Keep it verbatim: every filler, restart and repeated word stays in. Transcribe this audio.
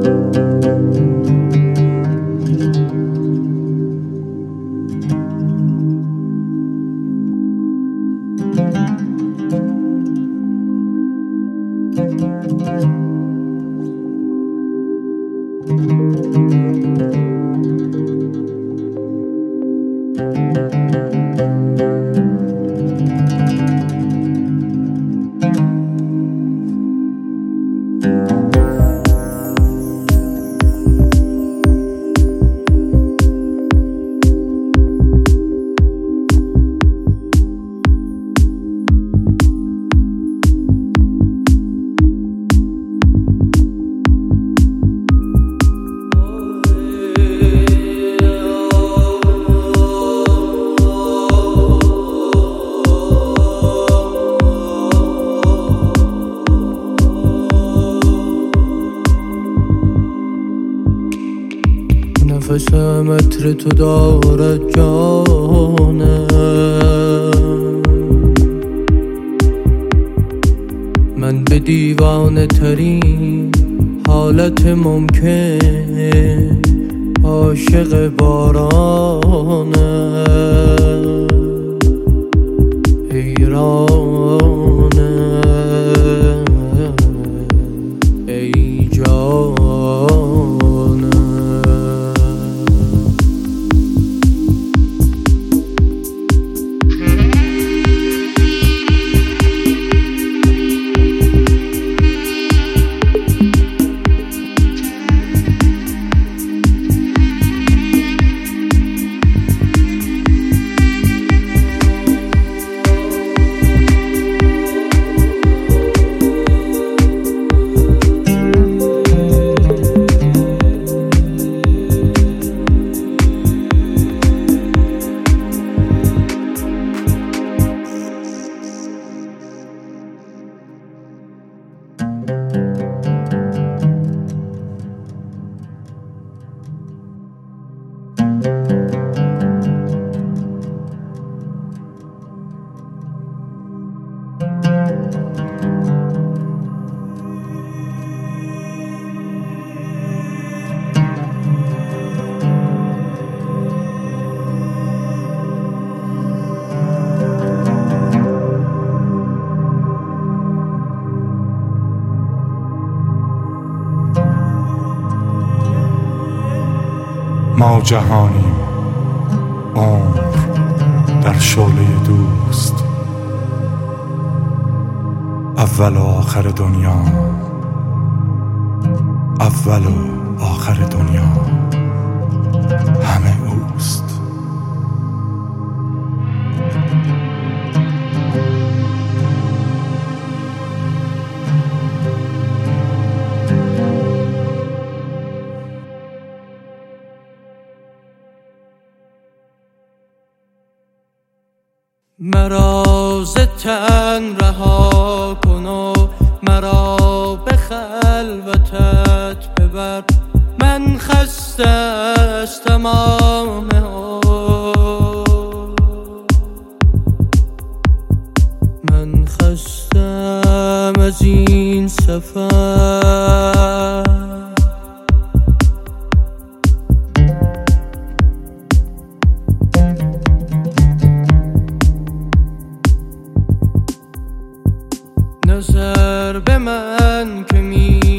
نفسم عطر تو دارد جانم، من به دیوانه ترین حالت ممکن عاشق بارانم. حیرانم ای جانم. ما جهانیم عمر در شعله دوست، اول و آخر دنیا، اول و آخر دنیا همه اوست. مرا ز تن رها کن و مرا به خلوتت ببر، من خسته از تمام عمر، من خستم از این سفر. نظر به من که می